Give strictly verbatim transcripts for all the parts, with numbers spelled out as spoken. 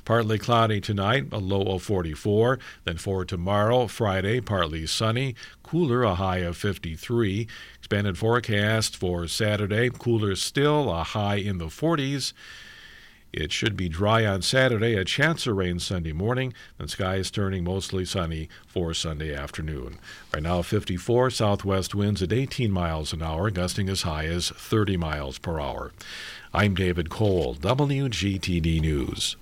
Partly cloudy tonight, a low of forty-four. Then for tomorrow, Friday, partly sunny, cooler, a high of fifty-three. Expanded forecast for Saturday, cooler still, a high in the forties. It should be dry on Saturday, a chance of rain Sunday morning, then skies turning mostly sunny for Sunday afternoon. Right now, fifty-four, southwest winds at eighteen miles an hour, gusting as high as thirty miles per hour. I'm David Cole, W G T D News.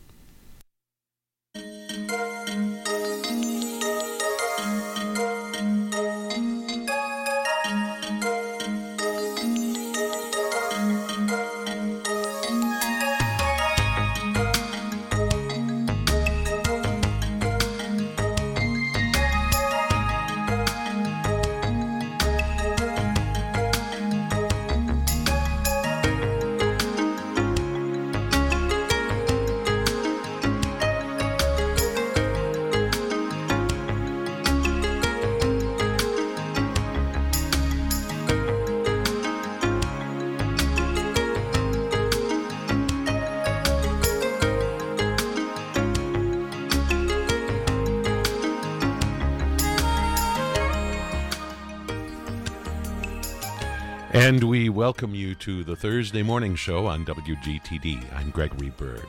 And we welcome you to the Thursday morning show on W G T D. I'm Gregory Berg.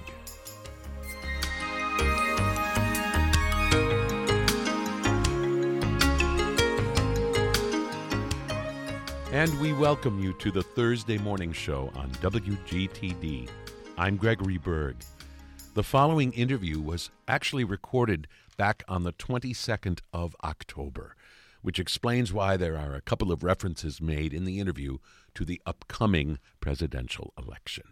And we welcome you to the Thursday morning show on W G T D. I'm Gregory Berg. The following interview was actually recorded back on the twenty-second of October, which explains why there are a couple of references made in the interview to the upcoming presidential election.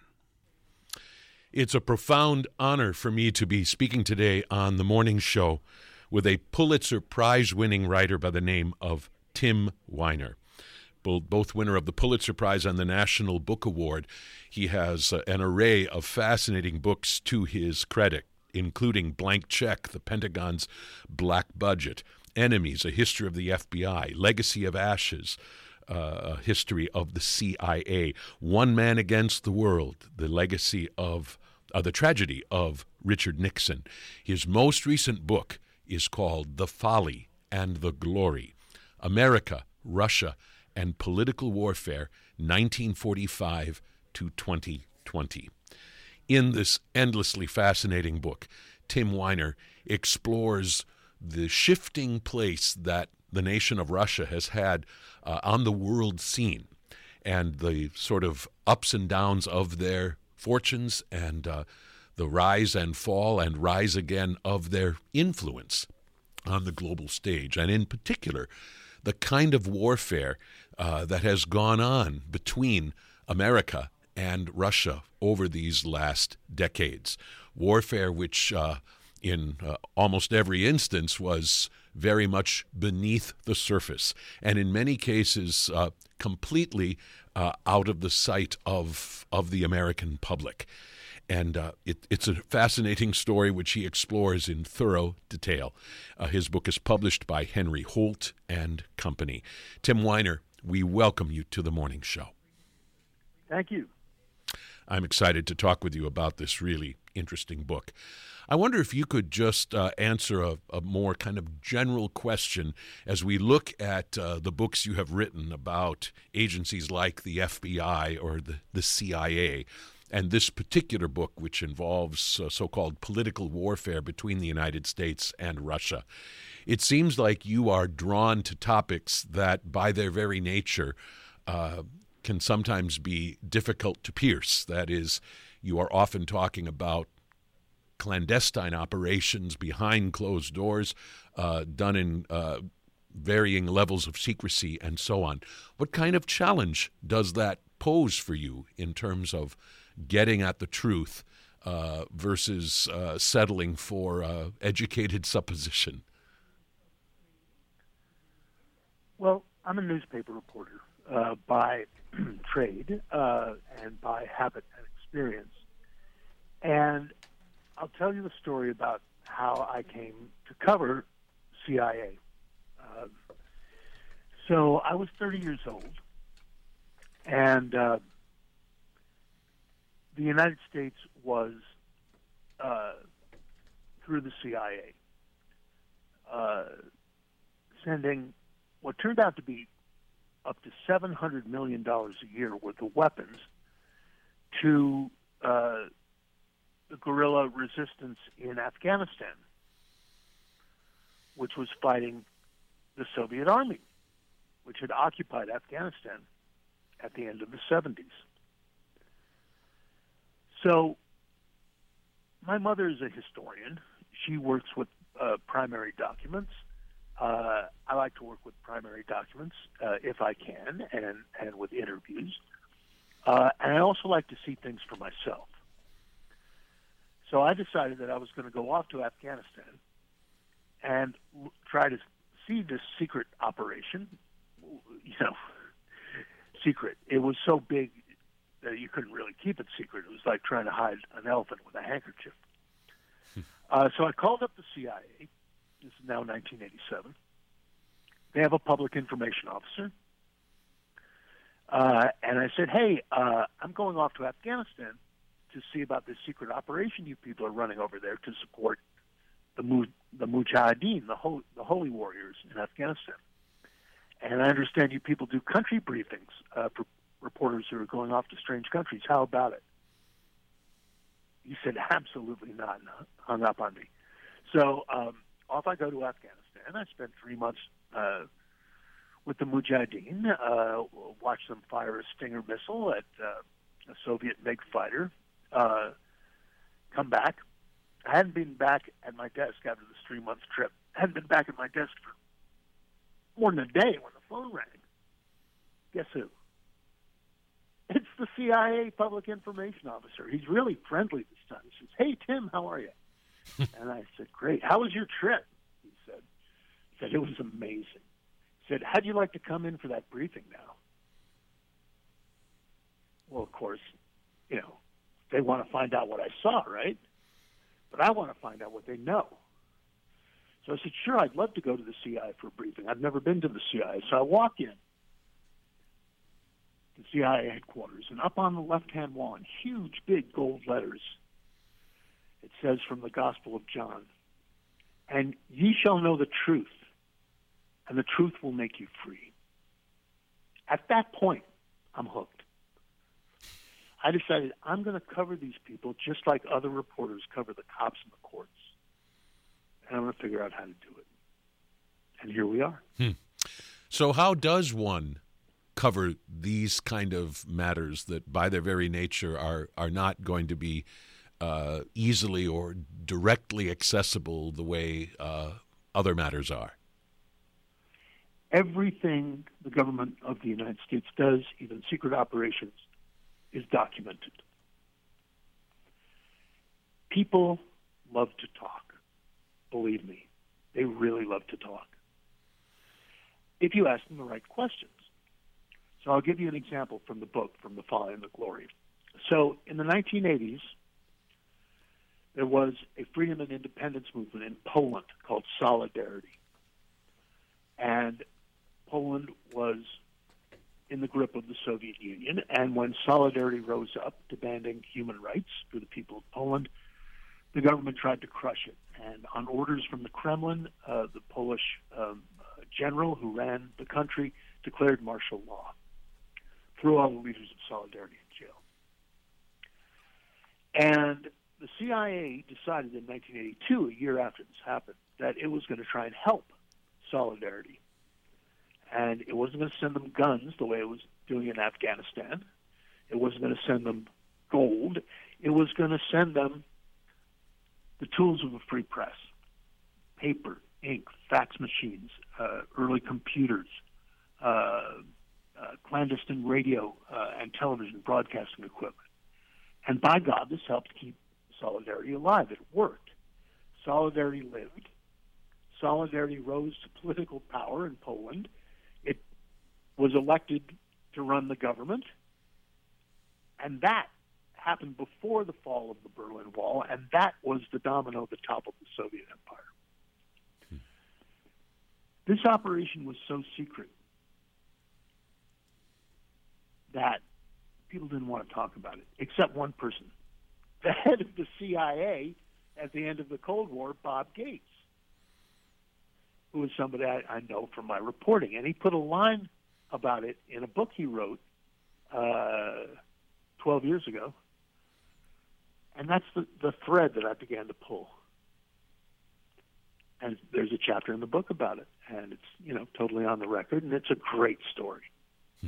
It's a profound honor for me to be speaking today on the morning show with a Pulitzer Prize-winning writer by the name of Tim Weiner. Both winner of the Pulitzer Prize and the National Book Award. He has an array of fascinating books to his credit, including Blank Check, the Pentagon's Black Budget, Enemies, A History of the F B I, Legacy of Ashes, uh, A History of the C I A, One Man Against the World, The Legacy of, uh, the Tragedy of Richard Nixon. His most recent book is called The Folly and the Glory, America, Russia, and Political Warfare, nineteen forty-five to twenty twenty. In this endlessly fascinating book, Tim Weiner explores the shifting place that the nation of Russia has had uh, on the world scene and the sort of ups and downs of their fortunes and uh, the rise and fall and rise again of their influence on the global stage, and in particular, the kind of warfare uh, that has gone on between America and Russia over these last decades. Warfare which uh, in uh, almost every instance was very much beneath the surface, and in many cases uh, completely uh, out of the sight of of the American public. And uh, it, it's a fascinating story which he explores in thorough detail. Uh, his book is published by Henry Holt and Company. Tim Weiner, we welcome you to the morning show. Thank you. I'm excited to talk with you about this really interesting book. I wonder if you could just uh, answer a, a more kind of general question as we look at uh, the books you have written about agencies like the F B I or the, the C I A, and this particular book, which involves uh, so-called political warfare between the United States and Russia. It seems like you are drawn to topics that, by their very nature, uh, can sometimes be difficult to pierce. That is, you are often talking about clandestine operations behind closed doors, uh, done in uh, varying levels of secrecy and so on. What kind of challenge does that pose for you in terms of getting at the truth uh, versus uh, settling for uh, educated supposition? Well, I'm a newspaper reporter uh, by trade uh, and by habit and experience. And I'll tell you a story about how I came to cover C I A. Uh, so I was thirty years old, and uh, the United States was uh, through the C I A, uh, sending what turned out to be up to seven hundred million dollars a year worth of weapons to uh, the guerrilla resistance in Afghanistan, which was fighting the Soviet army, which had occupied Afghanistan at the end of the seventies. So my mother is a historian. She works with uh, primary documents. Uh, I like to work with primary documents uh, if I can, and, and with interviews. Uh, and I also like to see things for myself. So I decided that I was going to go off to Afghanistan and l- try to see this secret operation. You know, secret. It was so big that you couldn't really keep it secret. It was like trying to hide an elephant with a handkerchief. uh, so I called up the C I A. This is now nineteen eighty-seven. They have a public information officer. Uh, and I said, hey, uh, I'm going off to Afghanistan to see about this secret operation you people are running over there to support the Mu- the Mujahideen, the, ho- the holy warriors in Afghanistan. And I understand you people do country briefings uh, for reporters who are going off to strange countries. How about it? He said, absolutely not, and hung up on me. So um, off I go to Afghanistan. I spent three months uh, with the Mujahideen, uh, watched them fire a Stinger missile at uh, a Soviet MiG fighter, uh, come back. I hadn't been back at my desk after this three-month trip. I hadn't been back at my desk for more than a day when the phone rang. Guess who? It's the C I A public information officer. He's really friendly this time. He says, hey, Tim, how are you? And I said, great. How was your trip? He said, he said, it was amazing. He said, how'd you like to come in for that briefing now? Well, of course, you know, they want to find out what I saw, right? But I want to find out what they know. So I said, sure, I'd love to go to the C I A for a briefing. I've never been to the C I A. So I walk in the C I A headquarters, and up on the left-hand wall in huge, big gold letters, it says from the Gospel of John, and ye shall know the truth, and the truth will make you free. At that point, I'm hooked. I decided I'm going to cover these people just like other reporters cover the cops and the courts. And I'm going to figure out how to do it. And here we are. Hmm. So how does one cover these kind of matters that by their very nature are, are not going to be uh, easily or directly accessible the way uh, other matters are? Everything the government of the United States does, even secret operations, is documented. People love to talk. Believe me, they really love to talk, if you ask them the right questions. So I'll give you an example from the book, from The Folly and the Glory. So in the nineteen eighties, there was a freedom and independence movement in Poland called Solidarity. And Poland was in the grip of the Soviet Union, and when Solidarity rose up demanding human rights for the people of Poland, the government tried to crush it. And on orders from the Kremlin, uh, the Polish um, uh, general who ran the country declared martial law, threw all the leaders of Solidarity in jail. And the C I A decided in nineteen eighty-two, a year after this happened, that it was going to try and help Solidarity. And it wasn't going to send them guns the way it was doing in Afghanistan. It wasn't going to send them gold. It was going to send them the tools of a free press: paper, ink, fax machines, uh, early computers, uh, uh, clandestine radio uh, and television broadcasting equipment. And by God, this helped keep Solidarity alive. It worked. Solidarity lived. Solidarity rose to political power in Poland. It was elected to run the government, and that happened before the fall of the Berlin Wall, and that was the domino that toppled the Soviet Empire. Hmm. This operation was so secret that people didn't want to talk about it, except one person. The head of the C I A at the end of the Cold War, Bob Gates, who is somebody I, I know from my reporting. And he put a line about it in a book he wrote uh, twelve years ago. And that's the, the thread that I began to pull. And there's a chapter in the book about it. And it's, you know, totally on the record. And it's a great story. Hmm.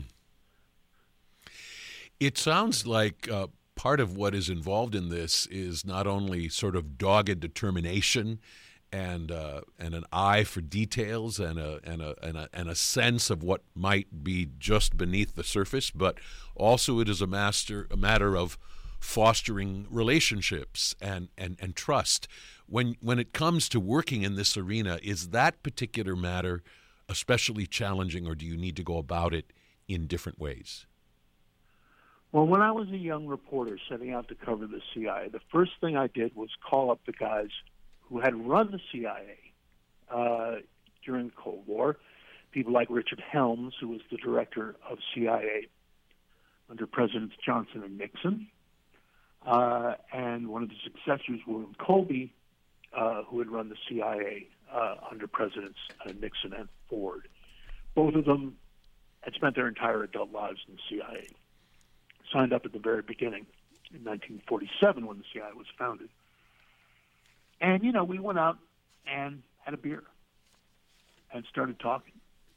It sounds like uh, part of what is involved in this is not only sort of dogged determination and uh, and an eye for details and a and a and a and a sense of what might be just beneath the surface, but also it is a master a matter of fostering relationships and, and, and trust. When when it comes to working in this arena, is that particular matter especially challenging, or do you need to go about it in different ways? Well, when I was a young reporter setting out to cover the C I A, the first thing I did was call up the guys who had run the C I A uh, during the Cold War, people like Richard Helms, who was the director of C I A under Presidents Johnson and Nixon, uh, and one of the successors, William Colby, uh, who had run the C I A uh, under Presidents uh, Nixon and Ford. Both of them had spent their entire adult lives in the C I A. Signed up at the very beginning in nineteen forty-seven when the C I A was founded. And, you know, we went out and had a beer and started talking.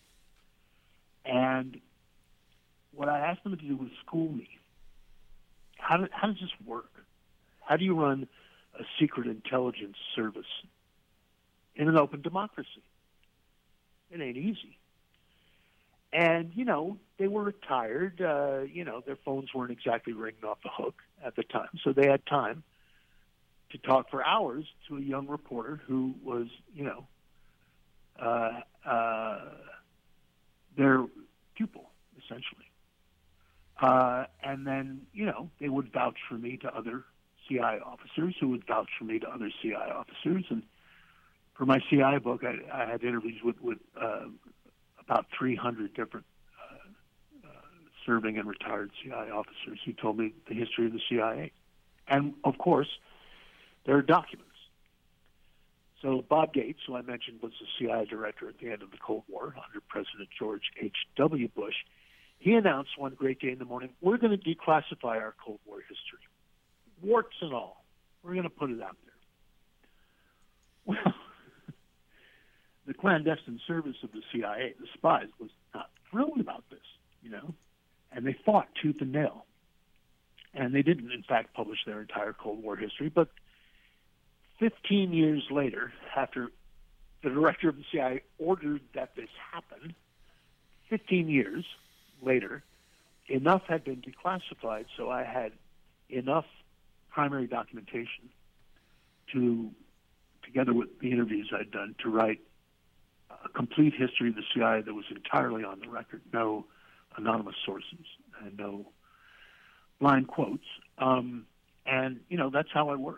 And what I asked them to do was school me. How, do, how does this work? How do you run a secret intelligence service in an open democracy? It ain't easy. And, you know, they were retired. Uh, you know, their phones weren't exactly ringing off the hook at the time. So they had time to talk for hours to a young reporter who was, you know, uh, uh, their pupil, essentially. Uh, and then, you know, they would vouch for me to other C I A officers who would vouch for me to other C I A officers. And for my C I A book, I, I had interviews with, with uh, about three hundred different uh, uh, serving and retired C I A officers who told me the history of the C I A. And, of course, there are documents. So Bob Gates, who I mentioned was the C I A director at the end of the Cold War under President George H W. Bush, he announced one great day in the morning, we're going to declassify our Cold War history, warts and all. We're going to put it out there. Well, the clandestine service of the C I A, the spies, was not thrilled about this, you know, and they fought tooth and nail. And they didn't, in fact, publish their entire Cold War history, but fifteen years later, after the director of the C I A ordered that this happen, fifteen years later, enough had been declassified, so I had enough primary documentation to, together with the interviews I'd done, to write a complete history of the C I A that was entirely on the record, no anonymous sources and no blind quotes. Um, and, you know, that's how I work.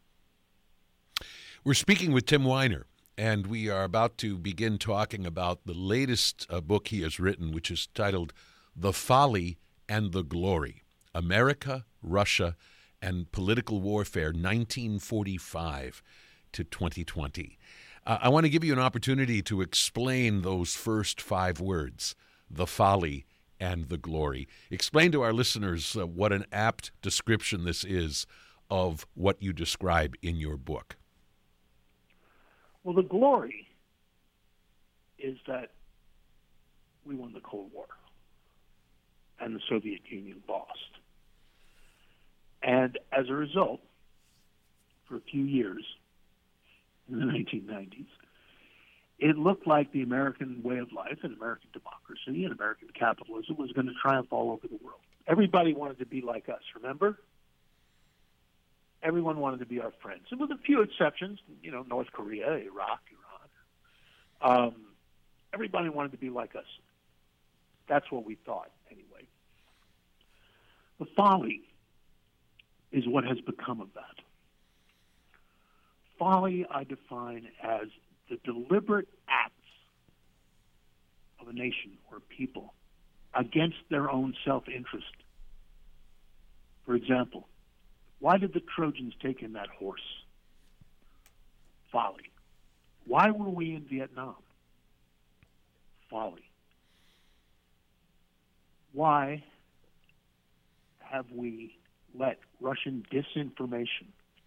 We're speaking with Tim Weiner, and we are about to begin talking about the latest uh, book he has written, which is titled The Folly and the Glory, America, Russia, and Political Warfare, nineteen forty-five to twenty twenty. Uh, I want to give you an opportunity to explain those first five words, the folly and the glory. Explain to our listeners uh, what an apt description this is of what you describe in your book. Well, the glory is that we won the Cold War and the Soviet Union lost. And as a result, for a few years in the nineteen nineties, it looked like the American way of life and American democracy and American capitalism was going to triumph all over the world. Everybody wanted to be like us, remember? Everyone wanted to be our friends. And with a few exceptions, you know, North Korea, Iraq, Iran. Um, everybody wanted to be like us. That's what we thought, anyway. The folly is what has become of that. Folly I define as the deliberate acts of a nation or a people against their own self-interest. For example, why did the Trojans take in that horse? Folly. Why were we in Vietnam? Folly. Why have we let Russian disinformation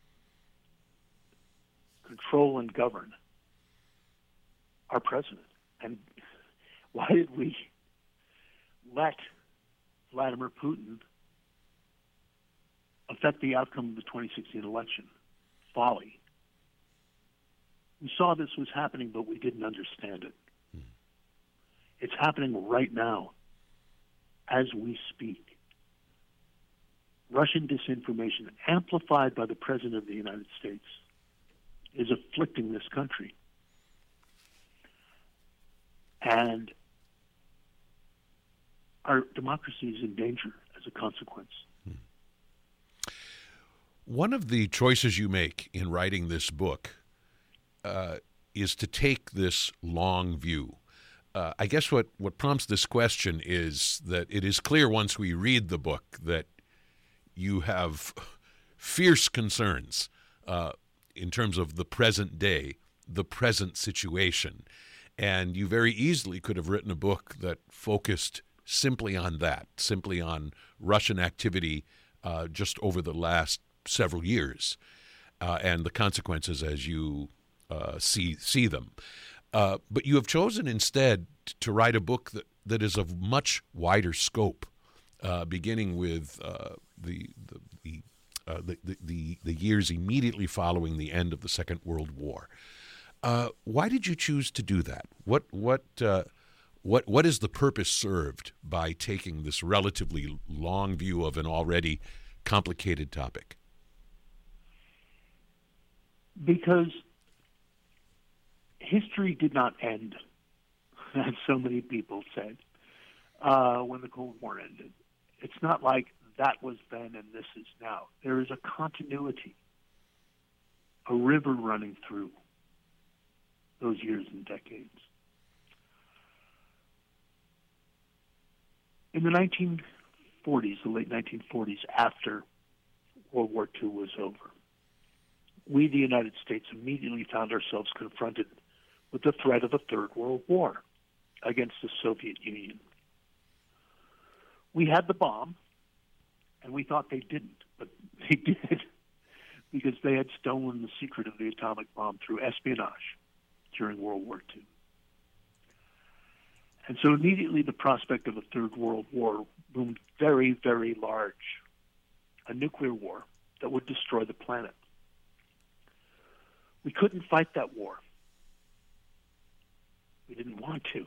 control and govern our president? And why did we let Vladimir Putin affect the outcome of the twenty sixteen election? Folly. We saw this was happening, but we didn't understand it. Hmm. It's happening right now as we speak. Russian disinformation, amplified by the President of the United States, is afflicting this country. And our democracy is in danger as a consequence. Hmm. One of the choices you make in writing this book uh, is to take this long view. Uh, I guess what, what prompts this question is that it is clear once we read the book that you have fierce concerns uh, in terms of the present day, the present situation. And you very easily could have written a book that focused simply on that, simply on Russian activity uh, just over the last several years uh, and the consequences as you uh, see see them. Uh, but you have chosen instead to write a book that, that is of much wider scope, uh, beginning with uh, the the the, uh, the the the the years immediately following the end of the Second World War. Uh, why did you choose to do that? What what uh, what what is the purpose served by taking this relatively long view of an already complicated topic? Because history did not end, as so many people said, uh, when the Cold War ended. It's not like that was then and this is now. There is a continuity, a river running through those years and decades. In the nineteen forties, the late nineteen forties, after World War Two was over, we, the United States, immediately found ourselves confronted with the threat of a Third World War against the Soviet Union. We had the bomb, and we thought they didn't, but they did, because they had stolen the secret of the atomic bomb through espionage during World War Two. And so immediately the prospect of a Third World War loomed very, very large, a nuclear war that would destroy the planet. We couldn't fight that war. We didn't want to.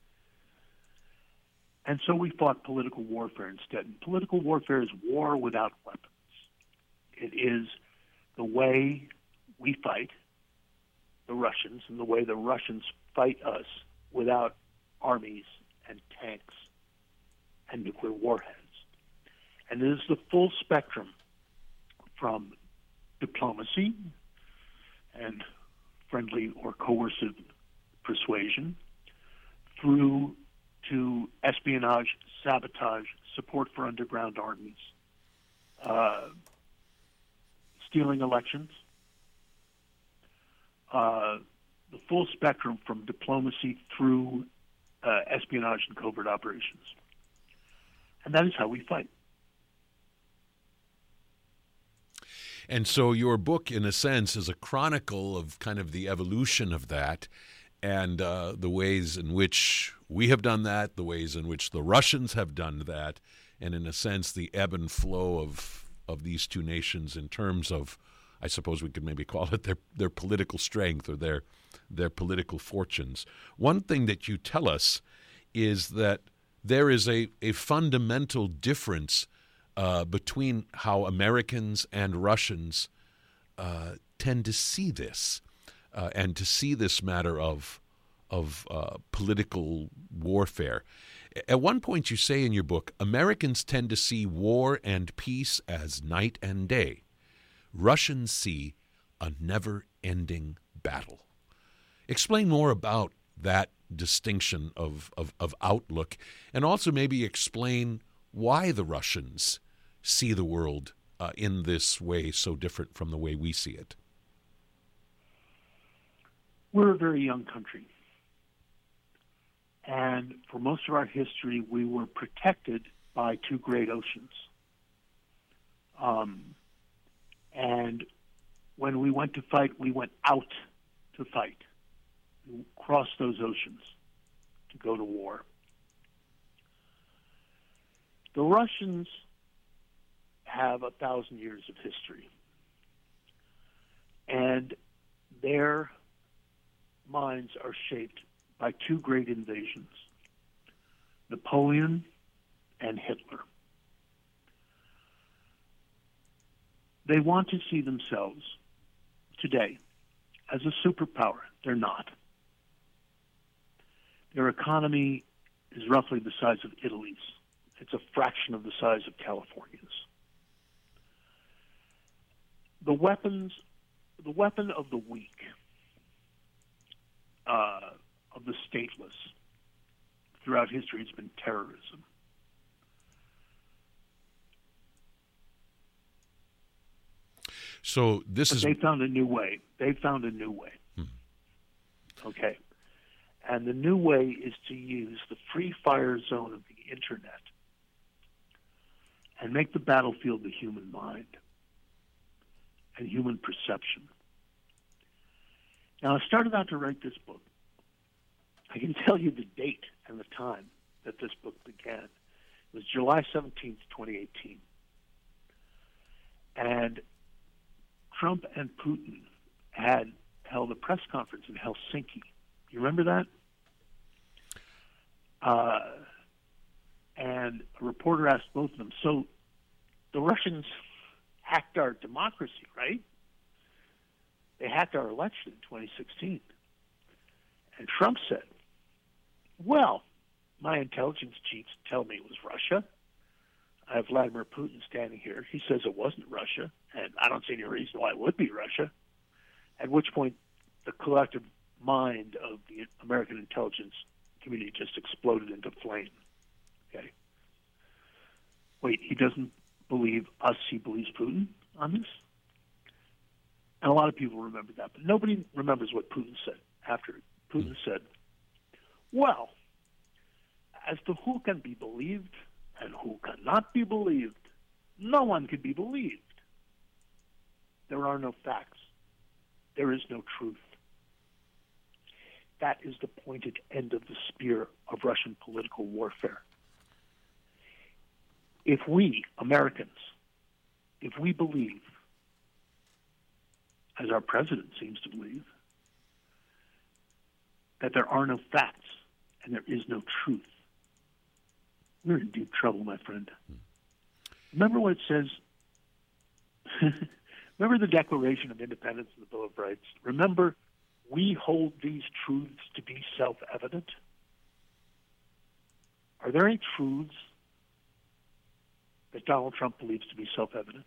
And so we fought political warfare instead. And political warfare is war without weapons. It is the way we fight the Russians and the way the Russians fight us without armies and tanks and nuclear warheads. And it is the full spectrum from diplomacy and friendly or coercive persuasion through to espionage, sabotage, support for underground armies, uh, stealing elections, uh, the full spectrum from diplomacy through uh, espionage and covert operations. And that is how we fight. And so your book, in a sense, is a chronicle of kind of the evolution of that and uh, the ways in which we have done that, the ways in which the Russians have done that, and in a sense, the ebb and flow of of these two nations in terms of, I suppose we could maybe call it their their political strength or their their political fortunes. One thing that you tell us is that there is a, a fundamental difference uh, between how Americans and Russians uh, tend to see this uh, and to see this matter of of uh, political warfare. At one point you say in your book, Americans tend to see war and peace as night and day. Russians see a never-ending battle. Explain more about that distinction of, of, of outlook, and also maybe explain why the Russians see the world uh, in this way so different from the way we see it. we're a very young country. And for most of our history, we were protected by two great oceans. Um, and when we went to fight, we went out to fight. We crossed those oceans to go to war. The Russians have a thousand years of history. And their minds are shaped by two great invasions, Napoleon and Hitler. They want to see themselves today as a superpower. They're not. Their economy is roughly the size of Italy's. It's a fraction of the size of California's. The weapons, the weapon of the weak, uh, of the stateless, throughout history has been terrorism. So this but is... They found a new way. They found a new way. Hmm. Okay. And the new way is to use the free fire zone of the internet and make the battlefield the human mind and human perception. Now, I started out to write this book. I can tell you the date and the time that this book began. It was July seventeenth, twenty eighteen. And Trump and Putin had held a press conference in Helsinki. You remember that? Uh, and a reporter asked both of them, so the Russians hacked our democracy, right? They hacked our election in twenty sixteen. And Trump said, well, my intelligence chiefs tell me it was Russia. I have Vladimir Putin standing here. He says it wasn't Russia, and I don't see any reason why it would be Russia. At which point, the collective mind of the American intelligence community just exploded into flame. Okay. Wait, he doesn't believe us, he believes Putin on this? And a lot of people remember that, but nobody remembers what Putin said after. Putin said, well, as to who can be believed and who cannot be believed, no one can be believed. There are no facts. There is no truth. That is the pointed end of the spear of Russian political warfare. If we, Americans, if we believe, as our president seems to believe, that there are no facts and there is no truth, we're in deep trouble, my friend. Hmm. Remember what it says? Remember the Declaration of Independence and the Bill of Rights? Remember, we hold these truths to be self-evident. Are there any truths that Donald Trump believes to be self-evident?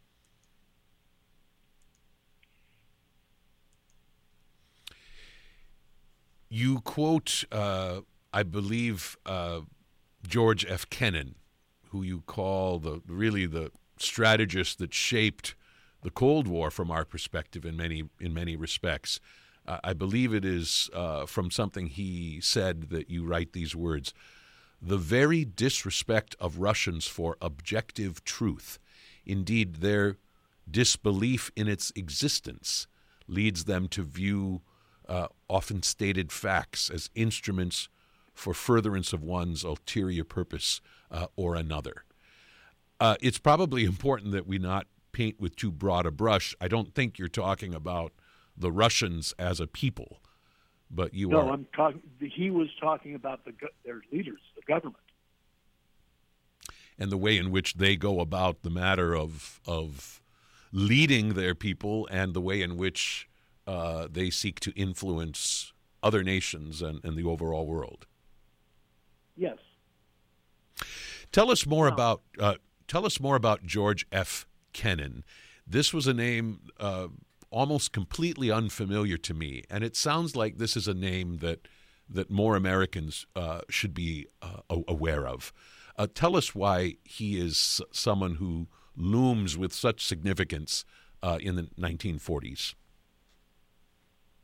You quote, uh, I believe, uh, George F. Kennan, who you call the really the strategist that shaped the Cold War from our perspective in many in many respects. Uh, I believe it is uh, from something he said that you write these words: "The very disrespect of Russians for objective truth, indeed their disbelief in its existence, leads them to view uh, often stated facts as instruments for furtherance of one's ulterior purpose uh, or another." Uh, it's probably important that we not paint with too broad a brush. I don't think you're talking about the Russians as a people, but you no, are. No, I'm talking. He was talking about the their leaders, the government, and the way in which they go about the matter of of leading their people, and the way in which uh, they seek to influence other nations and, and the overall world. Yes. Tell us more wow. about uh, tell us more about George F. Kennan. This was a name uh, almost completely unfamiliar to me, and it sounds like this is a name that that more Americans uh, should be uh, aware of. Uh, tell us why he is someone who looms with such significance uh, in the nineteen forties.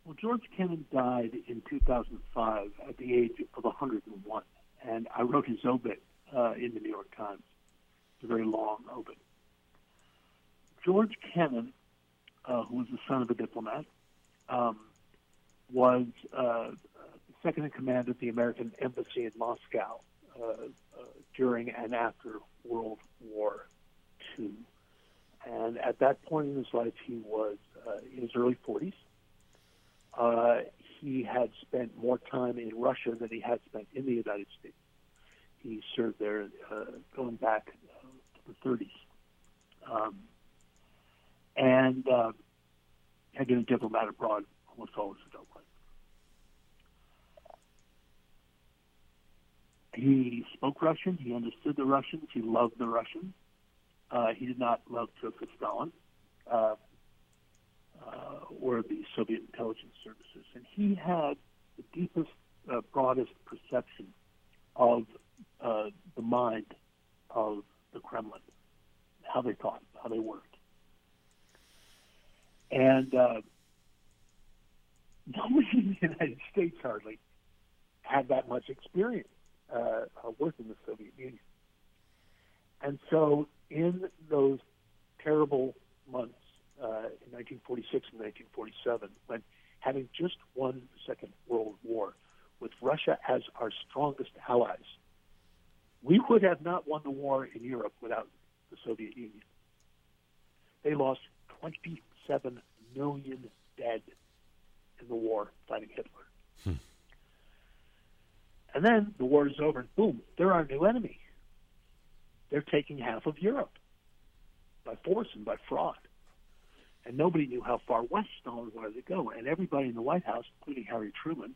Well, George Kennan died in two thousand five at the age of one hundred one, and I wrote his obit uh, in the New York Times. It's a very long obit. George Kennan, uh, who was the son of a diplomat, um, was uh, second in command at the American Embassy in Moscow uh, uh, during and after World War Two. And at that point in his life, he was uh, in his early forties. Uh, he had spent more time in Russia than he had spent in the United States. He served there uh, going back uh, to the thirties. Um, and uh, had been a diplomat abroad almost all his adult life. He spoke Russian. He understood the Russians. He loved the Russians. Uh, he did not love Joseph Stalin uh, uh, or the Soviet intelligence services. And he had the deepest, uh, broadest perception of uh, the mind of the Kremlin, how they thought, how they worked. And uh, nobody in the United States hardly had that much experience uh, working in the Soviet Union. And so in those terrible months uh, in nineteen forty-six and nineteen forty-seven, when having just won the Second World War with Russia as our strongest allies, we would have not won the war in Europe without the Soviet Union. They lost twenty-seven million dead in the war fighting Hitler. Hmm. And then the war is over, and boom, they're our new enemy. They're taking half of Europe by force and by fraud. And nobody knew how far west Stalin wanted to go. And everybody in the White House, including Harry Truman,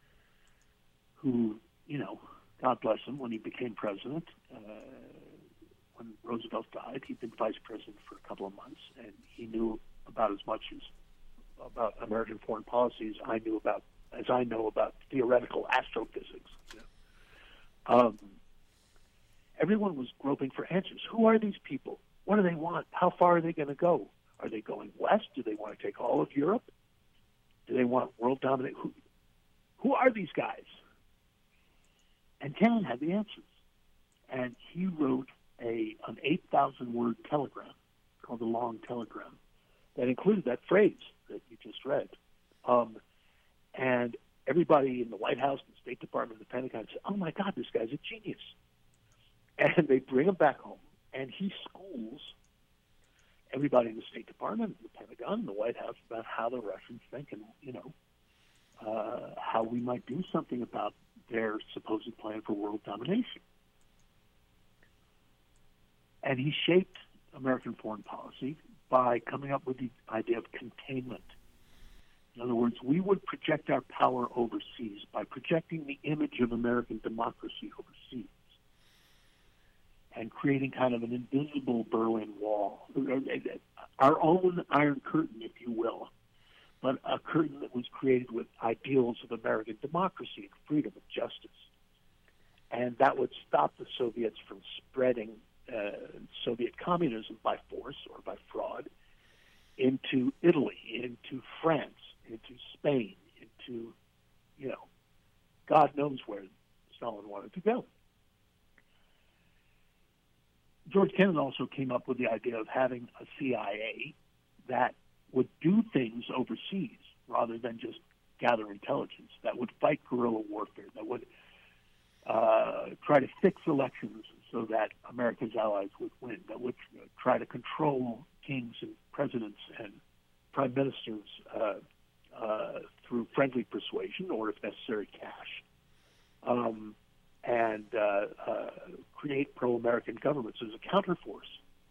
who, you know, God bless him, when he became president, uh, when Roosevelt died, he'd been vice president for a couple of months, and he knew about as much as about American foreign policy as I knew about, as I know about theoretical astrophysics. You know? um, everyone was groping for answers. Who are these people? What do they want? How far are they going to go? Are they going west? Do they want to take all of Europe? Do they want world domination? Who, who are these guys? And Kennan had the answers. And he wrote a an eight thousand word telegram called the Long Telegram that included that phrase that you just read. Um, and everybody in the White House, the State Department, the Pentagon said, oh, my God, this guy's a genius. And they bring him back home, and he schools everybody in the State Department, the Pentagon, the White House about how the Russians think and, you know, uh, how we might do something about their supposed plan for world domination. And he shaped American foreign policy by coming up with the idea of containment. In other words, we would project our power overseas by projecting the image of American democracy overseas and creating kind of an invisible Berlin Wall, our own Iron Curtain, if you will, but a curtain that was created with ideals of American democracy and freedom and justice. And that would stop the Soviets from spreading uh, Soviet communism by force or by fraud into Italy, into France, into Spain, into, you know, God knows where Stalin wanted to go. George Kennan also came up with the idea of having a C I A that would do things overseas rather than just gather intelligence, that would fight guerrilla warfare, that would uh, try to fix elections so that America's allies would win, that would you know, try to control kings and presidents and prime ministers uh, uh, through friendly persuasion or, if necessary, cash. Um, and uh, uh, create pro-American governments as a counterforce.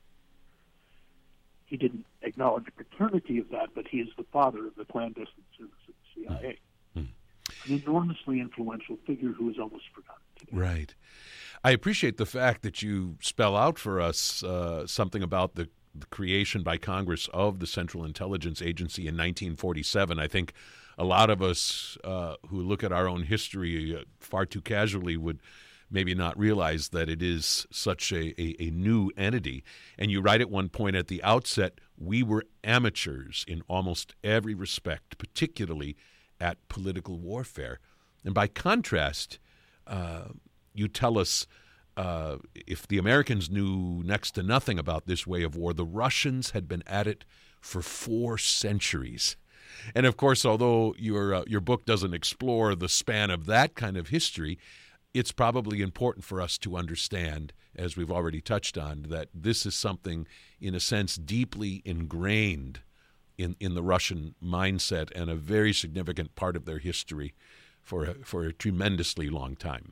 He didn't acknowledge the paternity of that, but he is the father of the clandestine service of the C I A. Mm-hmm. An enormously influential figure who is almost forgotten today. Right. I appreciate the fact that you spell out for us uh, something about the, the creation by Congress of the Central Intelligence Agency in nineteen forty-seven. I think a lot of us uh, who look at our own history uh, far too casually would maybe not realize that it is such a, a, a new entity. And you write at one point at the outset, we were amateurs in almost every respect, particularly at political warfare. And by contrast, uh, you tell us uh, if the Americans knew next to nothing about this way of war, the Russians had been at it for four centuries. And of course, although your uh, your book doesn't explore the span of that kind of history, it's probably important for us to understand, as we've already touched on, that this is something, in a sense, deeply ingrained in, in the Russian mindset and a very significant part of their history for a, for a tremendously long time.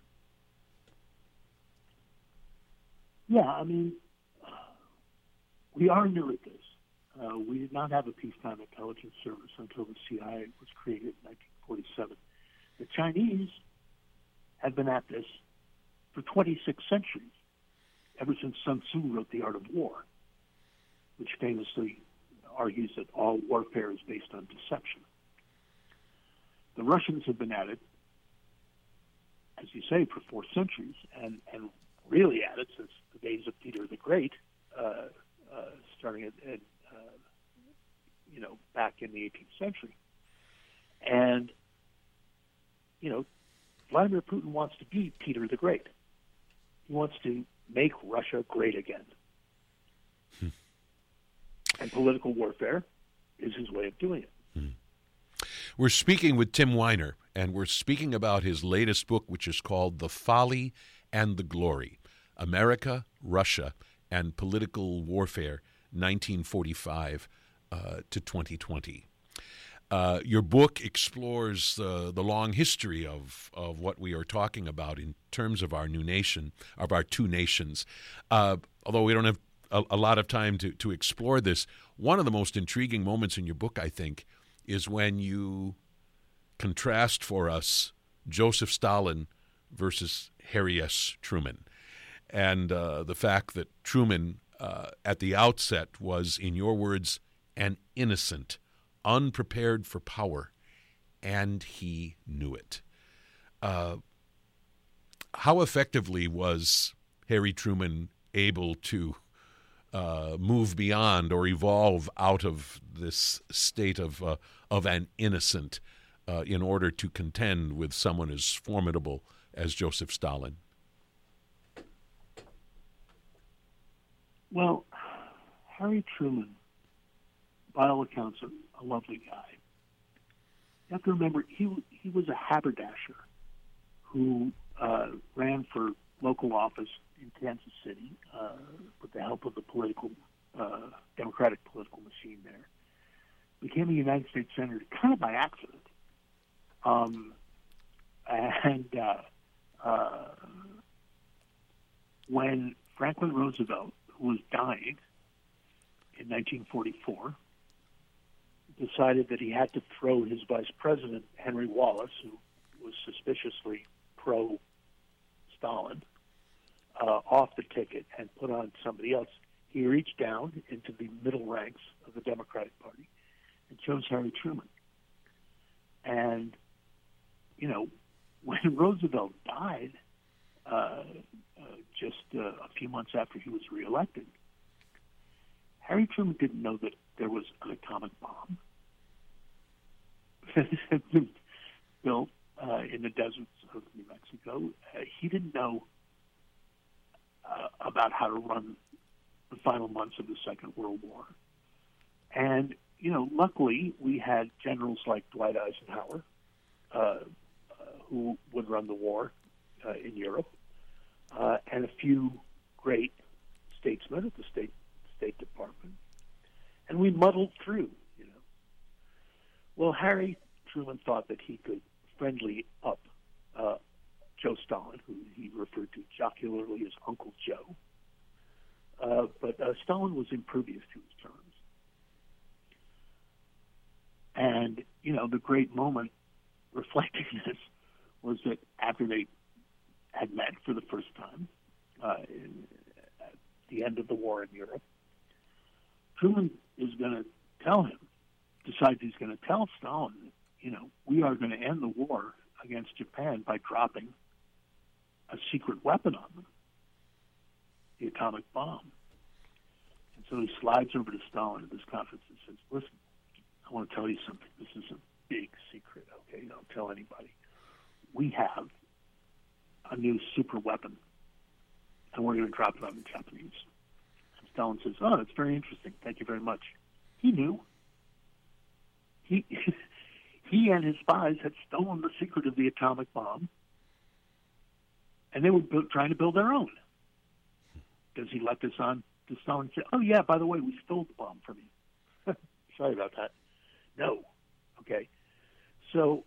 Yeah, I mean, we are new at this. Uh, we did not have a peacetime intelligence service until the C I A was created in nineteen forty-seven. The Chinese had been at this for twenty-six centuries, ever since Sun Tzu wrote The Art of War, which famously argues that all warfare is based on deception. The Russians have been at it, as you say, for four centuries, and, and really at it since the days of Peter the Great, uh, uh, starting at, at uh, you know, back in the eighteenth century. And, you know, Vladimir Putin wants to be Peter the Great. He wants to make Russia great again. Hmm. And political warfare is his way of doing it. Hmm. We're speaking with Tim Weiner, and we're speaking about his latest book, which is called The Folly and the Glory, America, Russia, and Political Warfare, nineteen forty-five uh, to twenty twenty. Uh, your book explores uh, the long history of, of what we are talking about in terms of our new nation, of our two nations. Uh, although we don't have a, a lot of time to, to explore this, one of the most intriguing moments in your book, I think, is when you contrast for us Joseph Stalin versus Harry S. Truman. And uh, the fact that Truman, uh, at the outset, was, in your words, an innocent, unprepared for power, and he knew it. Uh, how effectively was Harry Truman able to uh, move beyond or evolve out of this state of uh, of an innocent uh, in order to contend with someone as formidable as Joseph Stalin? Well, Harry Truman, by all accounts, a, a lovely guy. You have to remember, he he was a haberdasher who uh, ran for local office in Kansas City uh, with the help of the political, uh, Democratic political machine there. Became a United States Senator kind of by accident. Um, and uh, uh, when Franklin Roosevelt, who was dying in nineteen forty-four, decided that he had to throw his vice president, Henry Wallace, who was suspiciously pro-Stalin, uh, off the ticket and put on somebody else. He reached down into the middle ranks of the Democratic Party and chose Harry Truman. And, you know, when Roosevelt died, uh, uh, just uh, a few months after he was reelected, Harry Truman didn't know that there was an atomic bomb that had been built uh, in the deserts of New Mexico. Uh, he didn't know uh, about how to run the final months of the Second World War. And, you know, luckily we had generals like Dwight Eisenhower uh, uh, who would run the war uh, in Europe, uh, and a few great statesmen at the State State Department. And we muddled through, you know. Well, Harry Truman thought that he could friendly up uh, Joe Stalin, who he referred to jocularly as Uncle Joe. Uh, but uh, Stalin was impervious to his terms. And, you know, the great moment reflecting this was that after they had met for the first time uh, in, at the end of the war in Europe, Truman is going to tell him, decides he's going to tell Stalin, you know, we are going to end the war against Japan by dropping a secret weapon on them, the atomic bomb. And so he slides over to Stalin at this conference and says, listen, I want to tell you something. This is a big secret, okay? Don't tell anybody. We have a new super weapon, and we're going to drop it on the Japanese. And Stalin says, oh, that's very interesting. Thank you very much. He knew. He, he and his spies had stolen the secret of the atomic bomb, and they were build, trying to build their own. Does he let this on to Stalin and say, oh, yeah, by the way, we stole the bomb from you? Sorry about that. No. Okay. So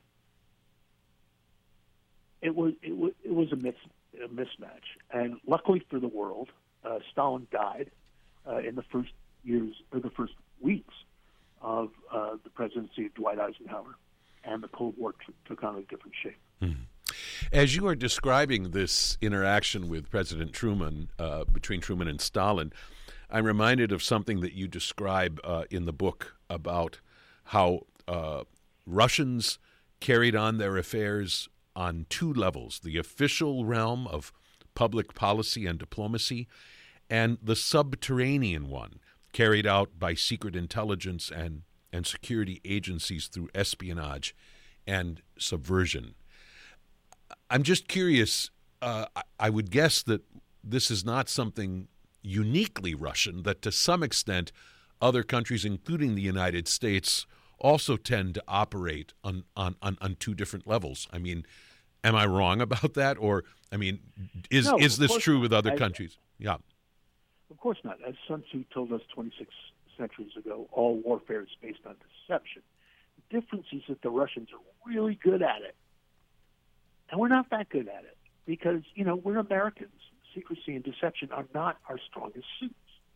it was it was, it was a, mis, a mismatch. And luckily for the world, uh, Stalin died uh, in the first years, or the first weeks of uh, the presidency of Dwight Eisenhower, and the Cold War t- took on a different shape. Mm-hmm. As you are describing this interaction with President Truman, uh, between Truman and Stalin, I'm reminded of something that you describe uh, in the book about how uh, Russians carried on their affairs on two levels, the official realm of public policy and diplomacy, and the subterranean one, carried out by secret intelligence and, and security agencies through espionage and subversion. I'm just curious, uh, I, I would guess that this is not something uniquely Russian, that to some extent other countries, including the United States, also tend to operate on, on, on, on two different levels. I mean, am I wrong about that? Or, I mean, is no, is this true not. with other I, countries? Yeah. Of course not. As Sun Tzu told us twenty-six centuries ago, all warfare is based on deception. The difference is that the Russians are really good at it. And we're not that good at it because, you know, we're Americans. Secrecy and deception are not our strongest suits.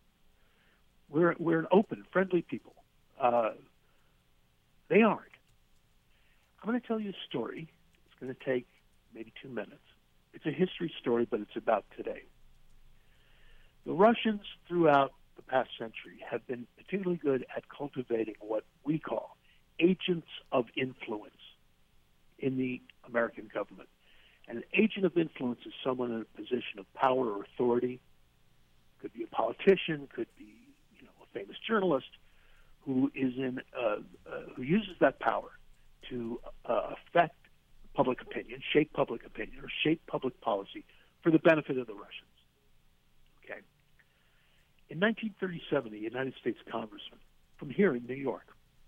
We're we're an open, friendly people. Uh, they aren't. I'm going to tell you a story. It's going to take maybe two minutes. It's a history story, but it's about today. The Russians throughout the past century have been particularly good at cultivating what we call agents of influence in the American government. And an agent of influence is someone in a position of power or authority. Could be a politician, could be, you know, a famous journalist who is in uh, uh, who uses that power to uh, affect public opinion, shape public opinion, or shape public policy for the benefit of the Russians. Okay. In nineteen thirty-seven, the United States Congressman from here in New York,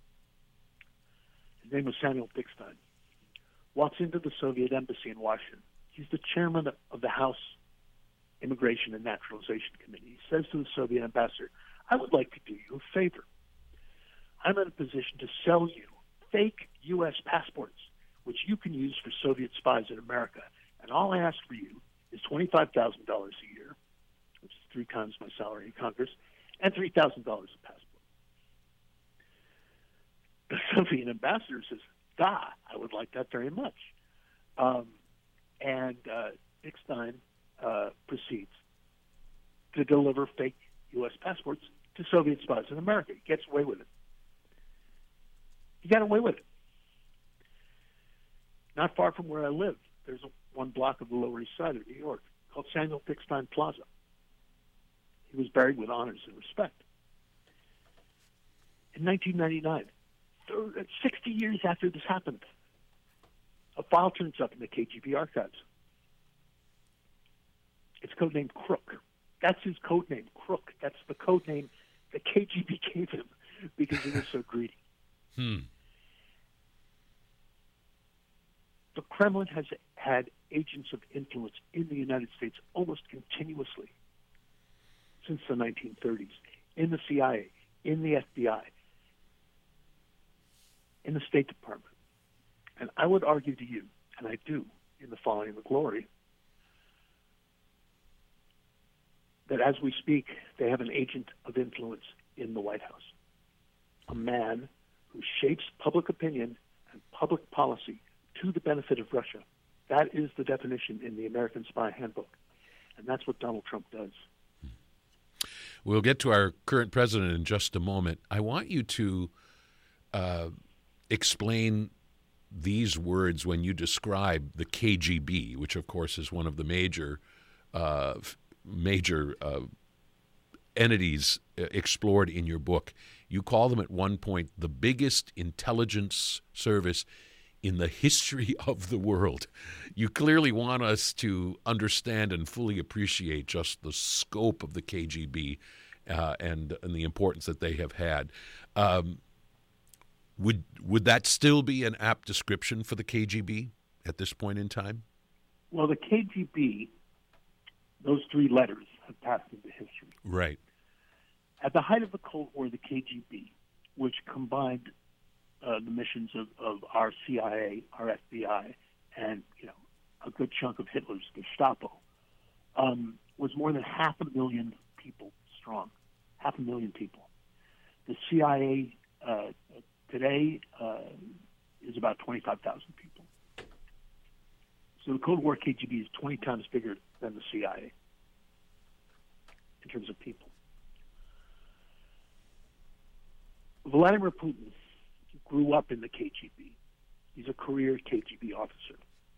his name was Samuel Dickstein, walks into the Soviet embassy in Washington. He's the chairman of the House Immigration and Naturalization Committee. He says to the Soviet ambassador, I would like to do you a favor. I'm in a position to sell you fake U S passports, which you can use for Soviet spies in America. And all I ask for you is twenty-five thousand dollars a year, which is three times my salary in Congress, and three thousand dollars a passport. The Soviet ambassador says, Da, I would like that very much. Um, and uh, Dickstein uh, proceeds to deliver fake U S passports to Soviet spies in America. He gets away with it. He got away with it. Not far from where I live, there's a, one block of the Lower East Side of New York called Samuel Dickstein Plaza. He was buried with honors and respect. In nineteen ninety-nine, sixty years after this happened, a file turns up in the K G B archives. It's codenamed Crook. That's his code name, Crook. That's the code name the K G B gave him because he was so greedy. Hmm. The Kremlin has had agents of influence in the United States almost continuously since the nineteen thirties, in the C I A, in the F B I, in the State Department. And I would argue to you, and I do, in The Following the Glory, that as we speak, they have an agent of influence in the White House, a man who shapes public opinion and public policy to the benefit of Russia. That is the definition in the American Spy Handbook, and that's what Donald Trump does. We'll get to our current president in just a moment. I want you to uh, explain these words when you describe the K G B, which of course is one of the major uh, major uh, entities explored in your book. You call them at one point the biggest intelligence service in the history of the world. You clearly want us to understand and fully appreciate just the scope of the K G B uh, and, and the importance that they have had. Um, would would that still be an apt description for the K G B at this point in time? Well, the K G B, those three letters have passed into history. Right. At the height of the Cold War, the K G B, which combined uh, the missions of, of our C I A, our F B I, and you know a good chunk of Hitler's Gestapo, um, was more than half a million people strong. Half a million people. The C I A uh, today uh, is about twenty-five thousand people. So the Cold War K G B is twenty times bigger than the C I A in terms of people. Vladimir Putin grew up in the K G B. He's a career K G B officer.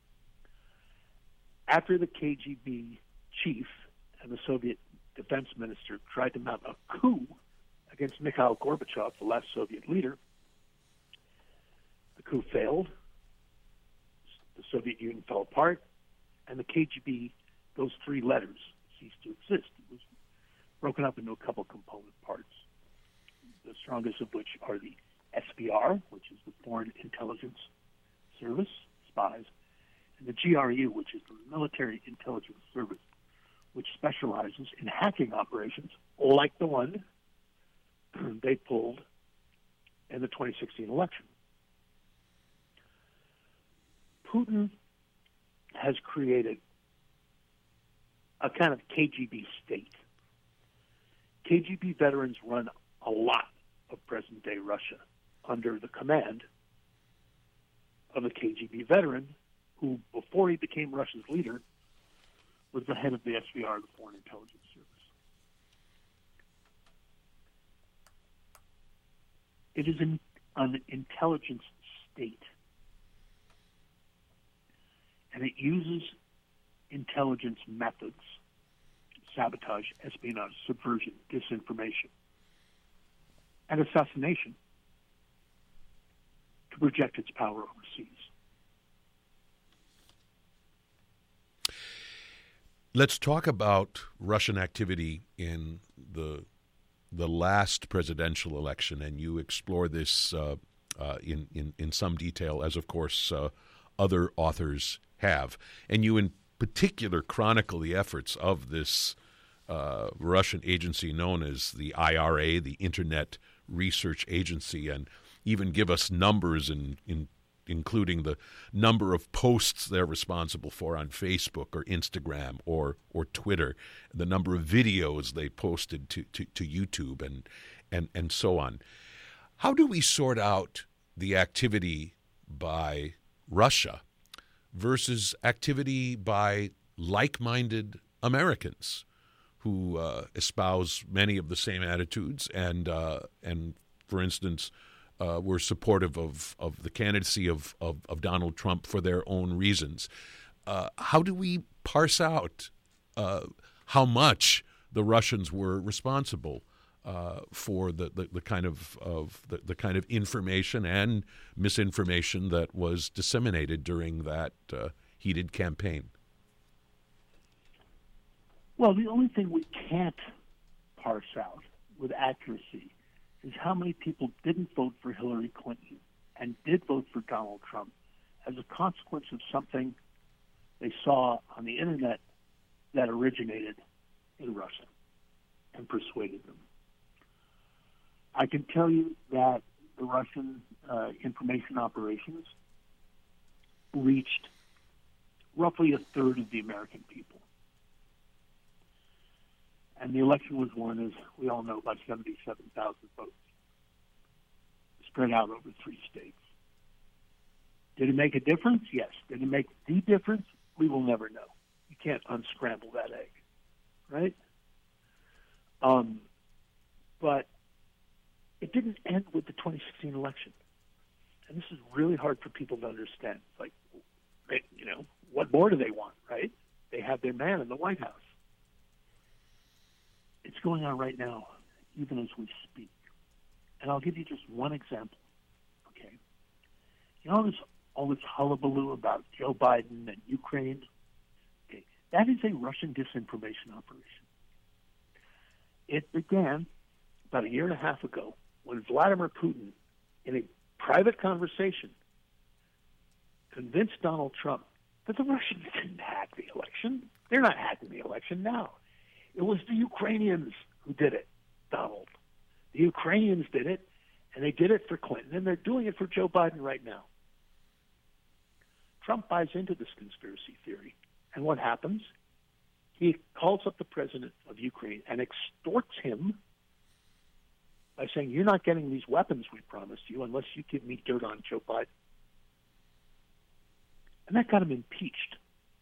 After the K G B chief and the Soviet defense minister tried to mount a coup against Mikhail Gorbachev, the last Soviet leader, the coup failed. The Soviet Union fell apart, and the K G B, those three letters, ceased to exist. It was broken up into a couple component parts, the strongest of which are the S V R, which is the Foreign Intelligence Service, spies, and the G R U, which is the Military Intelligence Service, which specializes in hacking operations like the one they pulled in the twenty sixteen election. Putin has created a kind of K G B state. K G B veterans run a lot of present-day Russia under the command of a K G B veteran who, before he became Russia's leader, was the head of the S V R, the Foreign Intelligence Service. It is an, an intelligence state, and it uses intelligence methods, sabotage, espionage, subversion, disinformation, and assassination to project its power overseas. Let's talk about Russian activity in the the last presidential election, and you explore this uh, uh, in, in in some detail, as of course uh, other authors have, and you in particular chronicle the efforts of this uh, Russian agency known as the I R A, the Internet Research Agency, and even give us numbers in, in including the number of posts they're responsible for on Facebook or Instagram or or Twitter, the number of videos they posted to, to, to YouTube and, and, and so on. How do we sort out the activity by Russia versus activity by like-minded Americans who uh, espouse many of the same attitudes and, uh, and for instance, Uh, were supportive of, of the candidacy of, of, of Donald Trump for their own reasons. Uh, how do we parse out uh, how much the Russians were responsible uh, for the, the, the kind of, of the, the kind of information and misinformation that was disseminated during that uh, heated campaign? Well, the only thing we can't parse out with accuracy is how many people didn't vote for Hillary Clinton and did vote for Donald Trump as a consequence of something they saw on the internet that originated in Russia and persuaded them. I can tell you that the Russian uh, information operations reached roughly a third of the American people. And the election was won, as we all know, by seventy-seven thousand votes, spread out over three states. Did it make a difference? Yes. Did it make the difference? We will never know. You can't unscramble that egg, right? Um, but it didn't end with the twenty sixteen election. and this is really hard for people to understand. Like, they, you know, what more do they want, right? They have their man in the White House. It's going on right now, even as we speak. And I'll give you just one example, okay? You know, there's all this hullabaloo about Joe Biden and Ukraine. Okay, that is a Russian disinformation operation. It began about a year and a half ago when Vladimir Putin, in a private conversation, convinced Donald Trump that the Russians didn't hack the election. They're not hacking the election now. It was the Ukrainians who did it, Donald. The Ukrainians did it, and they did it for Clinton, and they're doing it for Joe Biden right now. Trump buys into this conspiracy theory, and what happens? He calls up the president of Ukraine and extorts him by saying, you're not getting these weapons we promised you unless you give me dirt on Joe Biden. And that got him impeached.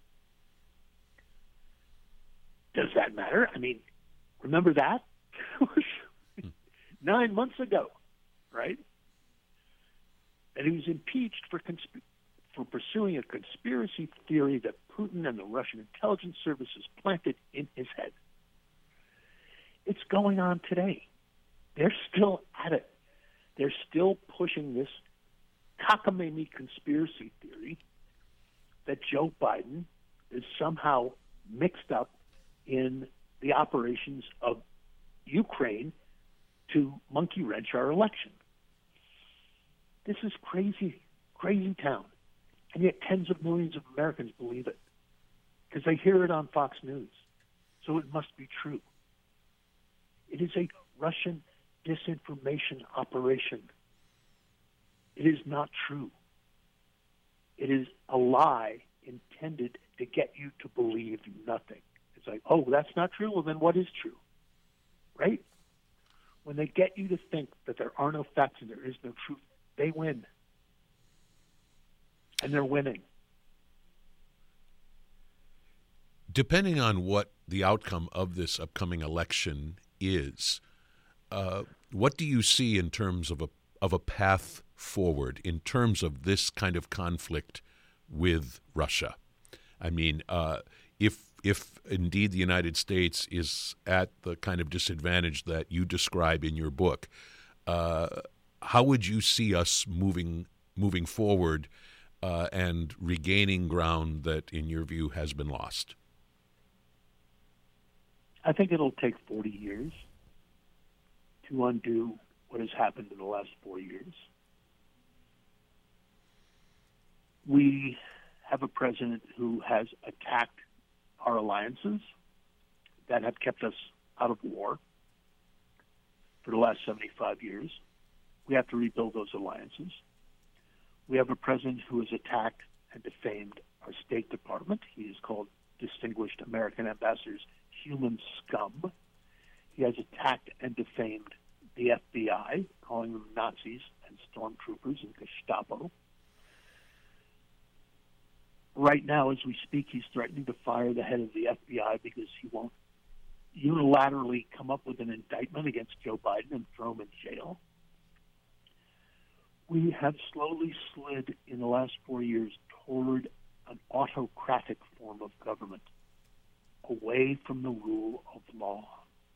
Does that matter? I mean, remember that? Nine months ago, right? And he was impeached for consp- for pursuing a conspiracy theory that Putin and the Russian intelligence services planted in his head. It's going on today. They're still at it. They're still pushing this cockamamie conspiracy theory that Joe Biden is somehow mixed up in the operations of Ukraine to monkey wrench our election. This is crazy, crazy town. And yet tens of millions of Americans believe it because they hear it on Fox News. So it must be true. It is a Russian disinformation operation. It is not true. It is a lie intended to get you to believe nothing. It's like, oh, that's not true? Well, then what is true? Right? When they get you to think that there are no facts and there is no truth, they win. And they're winning. Depending on what the outcome of this upcoming election is, uh, what do you see in terms of a of a path forward in terms of this kind of conflict with Russia? I mean, uh, if if indeed the United States is at the kind of disadvantage that you describe in your book, uh, how would you see us moving moving forward uh, and regaining ground that, in your view, has been lost? I think it'll take forty years to undo what has happened in the last four years. We have a president who has attacked our alliances that have kept us out of war for the last seventy-five years. We have to rebuild those alliances. We have a president who has attacked and defamed our State Department. He is called Distinguished American Ambassador's human scum. He has attacked and defamed the F B I, calling them Nazis and stormtroopers and Gestapo. Right now, as we speak, he's threatening to fire the head of the F B I because he won't unilaterally come up with an indictment against Joe Biden and throw him in jail. We have slowly slid in the last four years toward an autocratic form of government, away from the rule of law.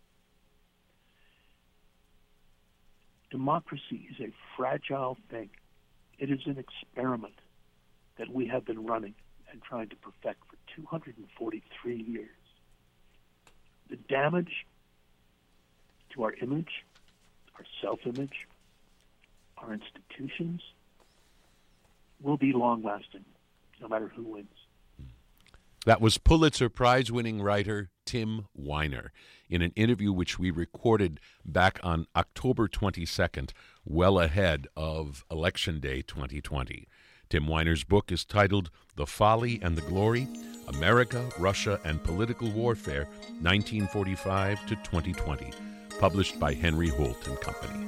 Democracy is a fragile thing. It is an experiment that we have been running and trying to perfect for two hundred forty-three years. The damage to our image, our self-image, our institutions will be long-lasting, no matter who wins. That was Pulitzer Prize-winning writer Tim Weiner in an interview which we recorded back on October twenty-second, well ahead of Election Day twenty twenty. Tim Weiner's book is titled The Folly and the Glory, America, Russia, and Political Warfare, nineteen forty-five to twenty twenty, published by Henry Holt and Company.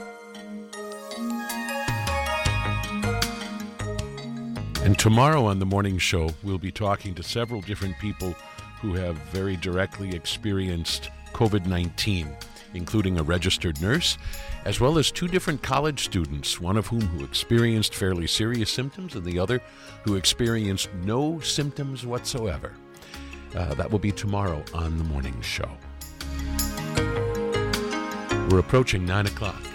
And tomorrow on the morning show, we'll be talking to several different people who have very directly experienced COVID nineteen including a registered nurse, as well as two different college students, one of whom who experienced fairly serious symptoms and the other who experienced no symptoms whatsoever. Uh, that will be tomorrow on The Morning Show. We're approaching nine o'clock.